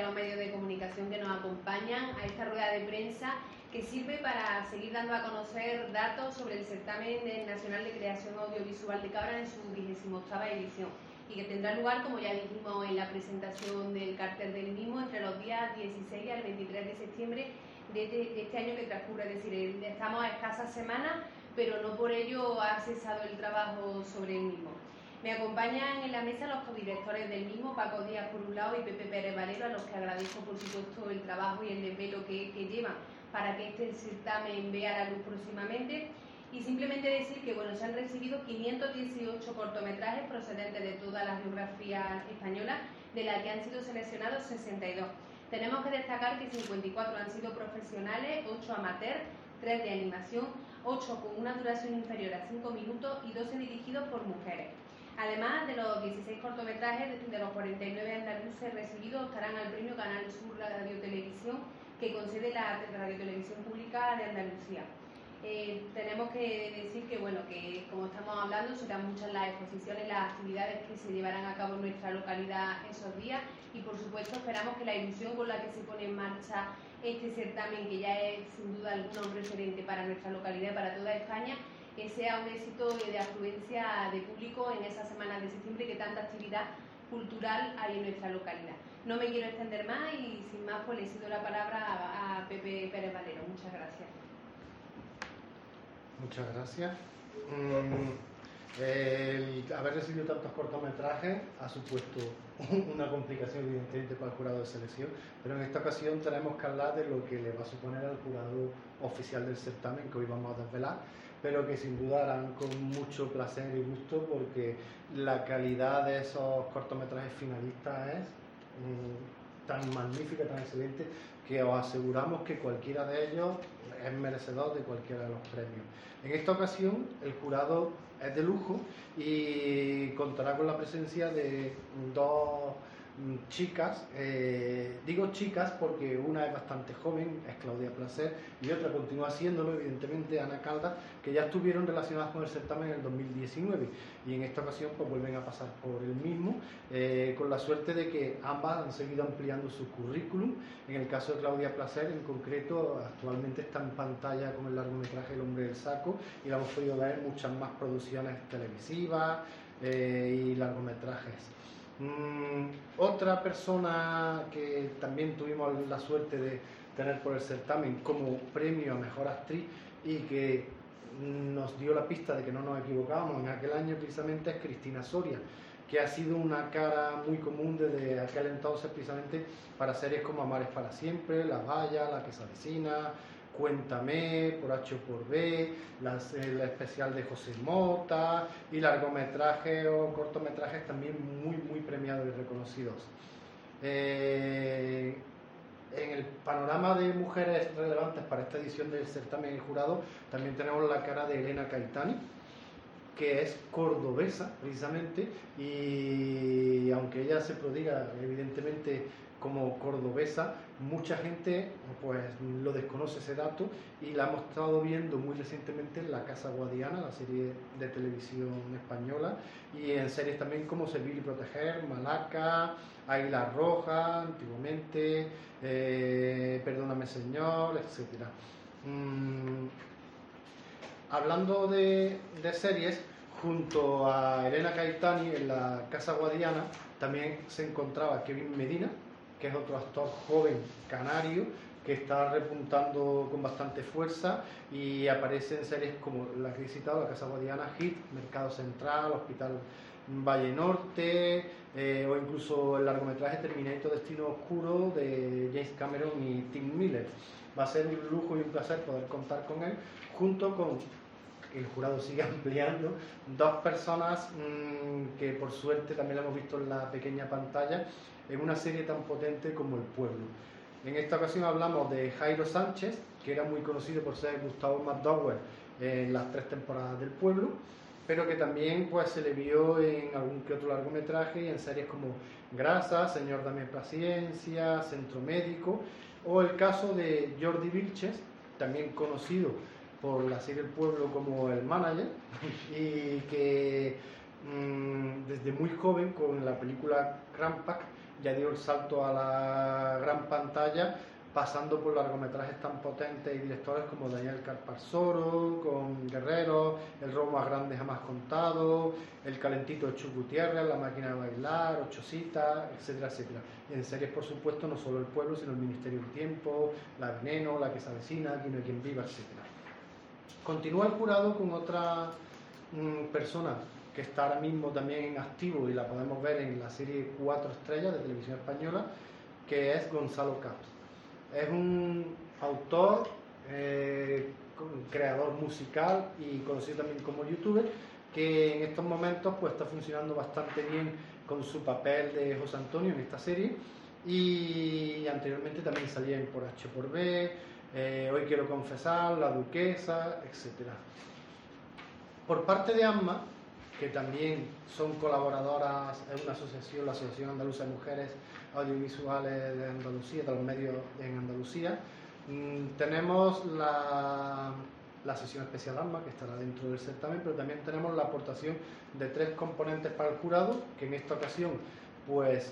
los medios de comunicación que nos acompañan a esta rueda de prensa que sirve para seguir dando a conocer datos sobre el certamen nacional de creación audiovisual de Cabra en su 28ª edición y que tendrá lugar, como ya dijimos en la presentación del cartel del mismo, entre los días 16 al 23 de septiembre de este año que transcurre. Es decir, estamos a escasas semanas, pero no por ello ha cesado el trabajo sobre el mismo. Me acompañan en la mesa los codirectores del mismo, Paco Díaz por un lado y Pepe Pérez Valero, a los que agradezco por supuesto el trabajo y el desvelo que llevan para que este certamen vea la luz próximamente. Y simplemente decir que bueno, se han recibido 518 cortometrajes procedentes de toda la geografía española, de la que han sido seleccionados 62. Tenemos que destacar que 54 han sido profesionales, 8 amateurs, 3 de animación, 8 con una duración inferior a 5 minutos y 12 dirigidos por mujeres. Además de los 16 cortometrajes, de los 49 andaluces recibidos, optarán al premio Canal Sur Radio Televisión que concede la Radio Televisión Pública de Andalucía. Tenemos que decir que, bueno, que como estamos hablando, serán muchas las exposiciones, las actividades que se llevarán a cabo en nuestra localidad esos días y, por supuesto, esperamos que la ilusión con la que se pone en marcha este certamen, que ya es sin duda alguna un referente para nuestra localidad y para toda España, que sea un éxito de afluencia de público en esas semanas de septiembre que tanta actividad cultural hay en nuestra localidad. No me quiero extender más y sin más pues le cedo la palabra a Pepe Pérez Valero. Muchas gracias. Muchas gracias. El haber recibido tantos cortometrajes ha supuesto una complicación evidentemente para el jurado de selección, pero en esta ocasión tenemos que hablar de lo que le va a suponer al jurado oficial del certamen, que hoy vamos a desvelar, pero que sin duda harán con mucho placer y gusto porque la calidad de esos cortometrajes finalistas es tan magnífica, tan excelente, que os aseguramos que cualquiera de ellos es merecedor de cualquiera de los premios. En esta ocasión el jurado es de lujo y contará con la presencia de dos chicas, digo chicas porque una es bastante joven, es Claudia Placer, y otra continúa siéndolo, evidentemente, Ana Caldas, que ya estuvieron relacionadas con el certamen en el 2019 y en esta ocasión pues vuelven a pasar por el mismo, con la suerte de que ambas han seguido ampliando su currículum. En el caso de Claudia Placer, en concreto, actualmente está en pantalla con el largometraje El hombre del saco y la hemos podido ver en muchas más producciones televisivas y largometrajes. Otra persona que también tuvimos la suerte de tener por el certamen como premio a Mejor Actriz y que nos dio la pista de que no nos equivocábamos en aquel año precisamente es Cristina Soria, que ha sido una cara muy común desde aquel entonces precisamente para series como Amares para siempre, La Valla, La que se avecina, Cuéntame, Por H o por B, el especial de José Mota y largometrajes o cortometrajes también muy premiados y reconocidos. En el panorama de mujeres relevantes para esta edición del certamen del jurado también tenemos la cara de Elena Caetani, que es cordobesa precisamente, y aunque ella se prodiga evidentemente como cordobesa, mucha gente pues lo desconoce ese dato y la hemos estado viendo muy recientemente en La Casa Guadiana, la serie de televisión española, y en series también como Servir y Proteger, Malaca, Águila Roja, antiguamente, Perdóname Señor, etcétera. Hablando de series, junto a Elena Caetani en La Casa Guadiana también se encontraba Kevin Medina, que es otro actor joven canario que está repuntando con bastante fuerza y aparece en series como la que he citado, La Casa Guadiana, Hit, Mercado Central, Hospital Valle Norte, o incluso el largometraje Terminator Destino Oscuro de James Cameron y Tim Miller. Va a ser un lujo y un placer poder contar con él, junto con, el jurado sigue ampliando, dos personas que por suerte también la hemos visto en la pequeña pantalla en una serie tan potente como El Pueblo. En esta ocasión hablamos de Jairo Sánchez, que era muy conocido por ser Gustavo McDowell en las 3 temporadas del Pueblo, pero que también pues se le vio en algún que otro largometraje y en series como Grasa, Señor dame paciencia, Centro Médico, o el caso de Jordi Vilches, también conocido por la serie El Pueblo como el manager, y que desde muy joven con la película Crampack ya dio el salto a la gran pantalla, pasando por largometrajes tan potentes y directores como Daniel Carparsoro, con Guerrero, El robo más grande jamás contado, El calentito de Chuck Gutiérrez, La máquina de bailar, Ocho citas, etcétera, etcétera. Y en series, por supuesto, no solo El pueblo, sino El ministerio del tiempo, La veneno, La que se avecina, Aquí no hay quien viva, etcétera. Continúa el jurado con otra persona que está ahora mismo también en activo y la podemos ver en la serie 4 estrellas de Televisión Española, que es Gonzalo Caps. Es un autor, creador musical y conocido también como youtuber, que en estos momentos pues está funcionando bastante bien con su papel de José Antonio en esta serie, y anteriormente también salía en Por H por B, Hoy quiero confesar, La duquesa, etc. Por parte de AMMA, que también son colaboradoras en una asociación, la Asociación Andaluza de Mujeres Audiovisuales de Andalucía, de los medios en Andalucía, tenemos la sesión especial AMMA, que estará dentro del certamen, pero también tenemos la aportación de 3 componentes para el jurado, que en esta ocasión pues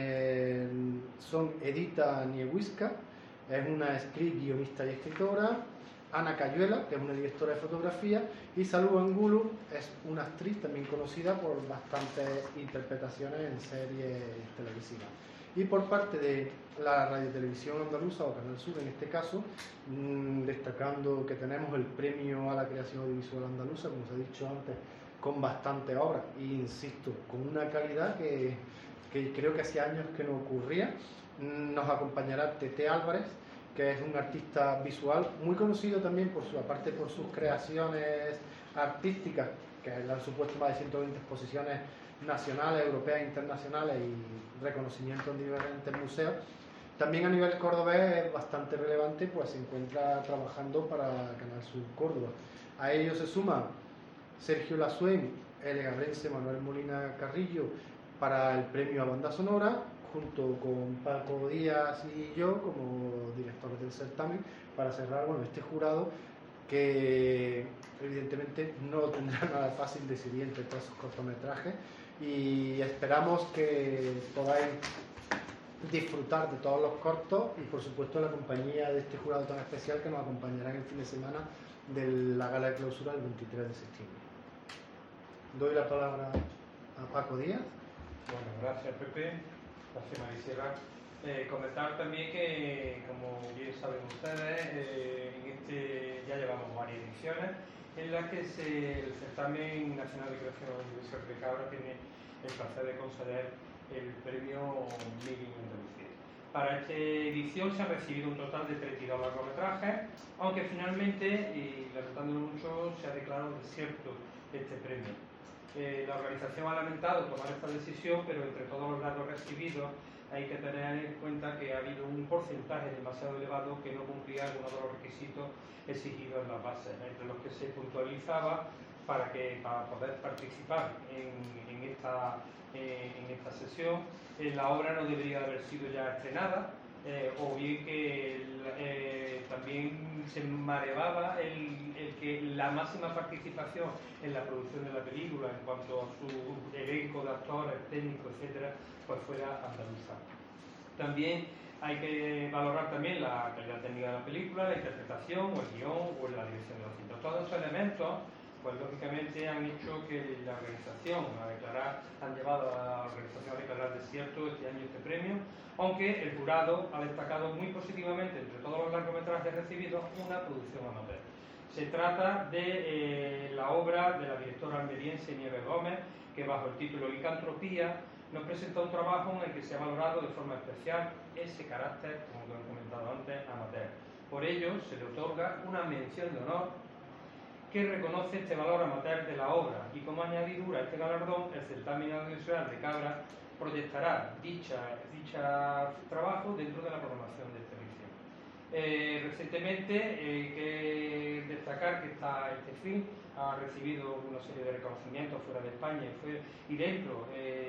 son Edita Niehuisca, es una script, guionista y escritora; Ana Cayuela, que es una directora de fotografía; y Salud Angulo, es una actriz también conocida por bastantes interpretaciones en series televisivas. Y por parte de la radiotelevisión andaluza, o Canal Sur en este caso, destacando que tenemos el premio a la creación audiovisual andaluza, como os he dicho antes, con bastantes obras, e insisto, con una calidad que creo que hacía años que no ocurría. Nos acompañará Tete Álvarez, que es un artista visual muy conocido también aparte por sus creaciones artísticas, que le han supuesto más de 120 exposiciones nacionales, europeas e internacionales y reconocimiento en diferentes museos. También a nivel cordobés es bastante relevante, pues se encuentra trabajando para Canal Sur Córdoba. A ello se suma Sergio Lasuen, el gabrense Manuel Molina Carrillo, para el premio a banda sonora, junto con Paco Díaz y yo como directores del certamen, para cerrar este jurado, que evidentemente no tendrá nada fácil decidir entre todos esos cortometrajes, y esperamos que podáis disfrutar de todos los cortos y por supuesto la compañía de este jurado tan especial que nos acompañará en el fin de semana de la gala de clausura del 23 de septiembre. Doy la palabra a Paco Díaz. Bueno, gracias Pepe, gracias Marisela. Comentar también que, como bien saben ustedes, ya llevamos varias ediciones en las que el Certamen Nacional de Creación Audiovisual de Cabra tiene el placer de conceder el premio Made in Andalucía. Para esta edición se han recibido un total de 32 largometrajes, aunque finalmente, y lamentándolo mucho, se ha declarado desierto este premio. La organización ha lamentado tomar esta decisión, pero entre todos los datos recibidos hay que tener en cuenta que ha habido un porcentaje demasiado elevado que no cumplía algunos de los requisitos exigidos en las bases, entre los que se puntualizaba para poder participar en esta sesión. La obra no debería haber sido ya estrenada, o bien que también se marevaba el que la máxima participación en la producción de la película en cuanto a su elenco de actores, técnicos, etcétera, pues fuera andaluza. También hay que valorar también la calidad técnica de la película, la interpretación o el guión o la dirección de los cintas. Todos esos elementos pues lógicamente han hecho que la organización han llevado a la organización a declarar desierto este año este premio, aunque el jurado ha destacado muy positivamente entre todos los largometrajes recibidos una producción amateur. Se trata de la obra de la directora almeriense Nieves Gómez, que bajo el título Licantropía nos presenta un trabajo en el que se ha valorado de forma especial ese carácter, como he comentado antes, amateur. Por ello se le otorga una mención de honor que reconoce este valor amateur de la obra, y como añadidura a este galardón, el Certamen Audiovisual de Cabra proyectará dicha trabajo dentro de la programación de esta edición. Recientemente hay que destacar que este film ha recibido una serie de reconocimientos fuera de España y dentro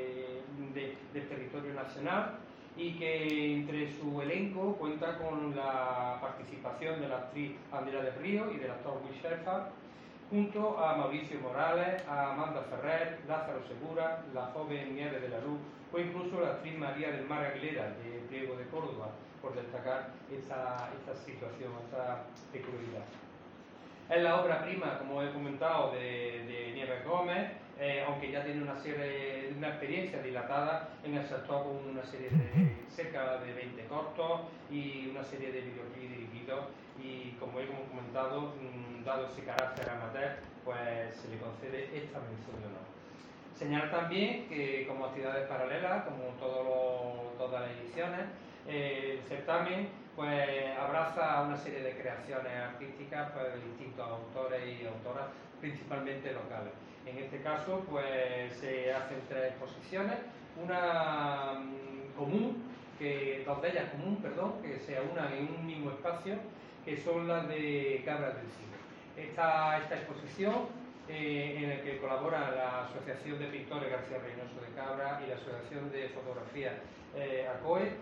del territorio nacional, y que entre su elenco cuenta con la participación de la actriz Andrea del Río y del actor Will Shelford, junto a Mauricio Morales, a Amanda Ferrer, Lázaro Segura, la joven Nieves de la Luz o incluso la actriz María del Mar Aguilera de Pliego de Córdoba, por destacar esta situación, esta peculiaridad. Es la obra prima, como he comentado, de Nieves Gómez, aunque ya tiene una experiencia dilatada en el sector con una serie de cerca de 20 cortos y una serie de videoclips dirigidos, y como he comentado, dado ese carácter amateur, pues se le concede esta mención de honor. Señalar también que como actividades paralelas, como todas las ediciones, el certamen pues abraza una serie de creaciones artísticas pues, de distintos autores y autoras, principalmente locales. En este caso pues se hacen 3 exposiciones, una común, dos de ellas que se unan en un mismo espacio, que son las de Cabras del Cine. Esta exposición en el que colaboran la Asociación de Pintores García Reynoso de Cabra y la Asociación de Fotografía ACOE,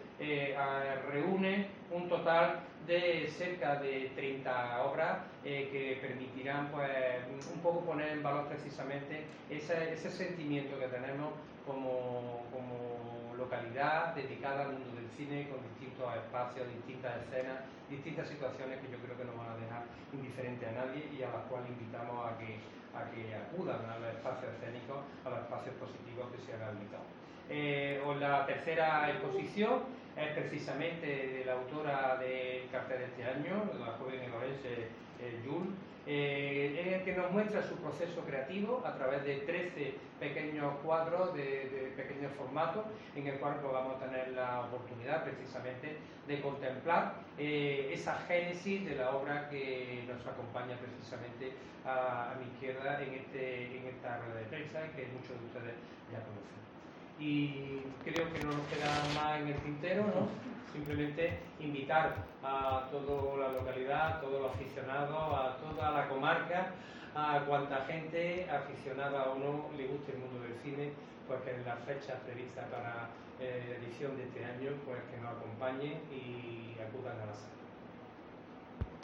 reúne un total de cerca de 30 obras que permitirán pues, un poco poner en valor precisamente ese sentimiento que tenemos como localidad dedicada al mundo del cine, con distintos espacios, distintas escenas, distintas situaciones que yo creo que no van a dejar indiferente a nadie y a las cuales invitamos a que acudan a los espacios escénicos, a los espacios positivos que se han habilitado. La tercera exposición es precisamente de la autora del cartel de este año, la joven elorense Yul, en el que nos muestra su proceso creativo a través de 13 pequeños cuadros de pequeños formatos, en el cual pues, vamos a tener la oportunidad precisamente de contemplar esa génesis de la obra que nos acompaña precisamente a mi izquierda en esta rueda de prensa, que muchos de ustedes ya conocen. Y creo que no nos queda más en el tintero, ¿no? Simplemente invitar a toda la localidad, a todos los aficionados, a toda la comarca, a cuanta gente, aficionada o no, le guste el mundo del cine, pues que en las fechas previstas para la edición de este año, pues que nos acompañen y acudan a la sala.